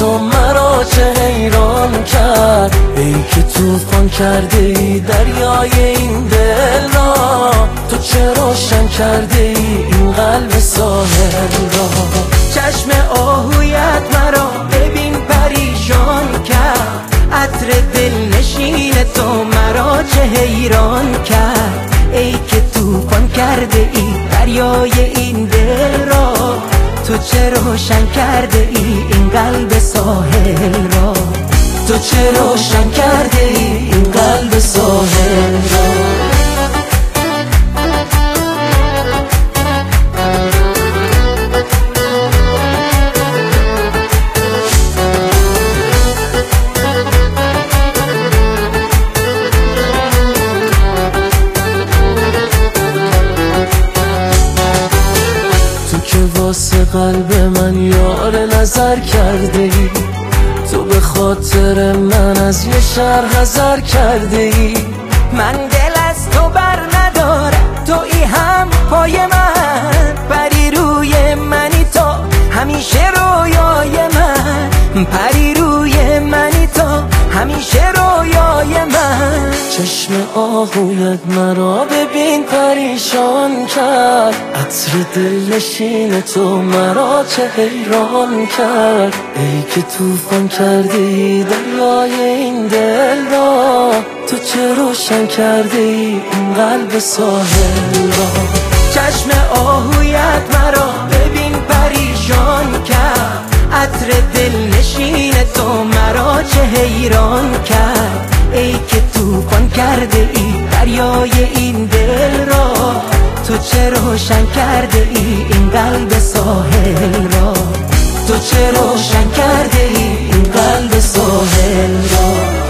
تو مرا چه حیران کرد. ای که طوفان کرده ای دریای این دل را، تو چه روشن کرده ای این قلب ساحل را. چشم آهویت مرا ببین پریشان کرد، عطر دلنشین تو مرا چه حیران کرد. ای که طوفان کرده ای دریای این دل را، تو چه روشن کرده ای این قلب ساحل را. تو چه روشن کرده ای این قلب ساحل را. واسه قلب من یار نظر کرده ای، تو به خاطر من از یه شهر حذر کرده ای. من دل از تو بر ندارم، تویی هم پای من، پری روی منی تو همیشه رویای من، پری روی منی تو همیشه رویای من. چشم آهویت مرا ببین پریشان کرد، عطر دلنشین تو مرا چه حیران کرد. ای که طوفان کردی دریای این دل را، تو چه روشن کردی این قلب ساحل را. چشم آهویت مرا ببین پریشان کرد، عطر دلنشین تو مرا چه حیران کرد. ای که طوفان کرده ای دریای این دل را، تو چه روشن کرده ای این قلب ساحل را. تو چه روشن کرده ای این قلب ساحل را.